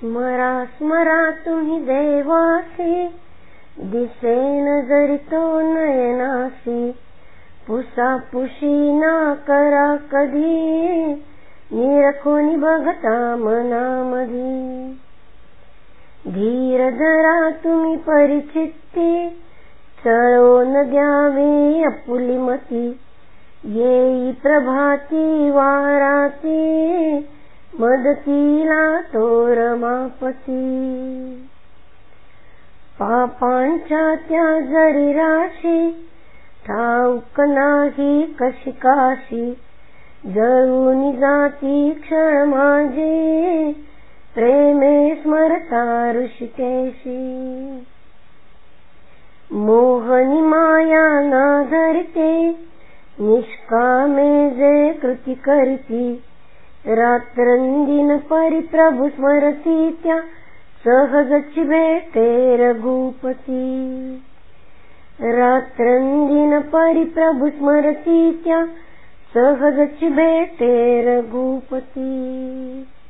स्मरा स्मरा तुम्ही देवासी, दिसेन जरी तो नयनासी. पुसापुशी ना करा कधी, निरखुनी बघता मनामधी. धीर धरा तुम्ही परिचित्ती, चळवून द्यावी आपुली मती. येई प्रभाती वाराती, मदतीला तो रमापती. पापांच्या त्या जरी राशी, ठाऊक नाही कशी काशी. जळून जाती क्षण माझी, प्रेमे स्मरता ऋषिकेशी. मोहनी माया ना धरते, निष्कामे जे कृती करती. रात्रंदिन परिप्रभु स्मरती, त्या सहजची भेटे रघुपती. रात्रंदिन परिप्रभु स्मरती, त्या सहजची भेटे रघुपती.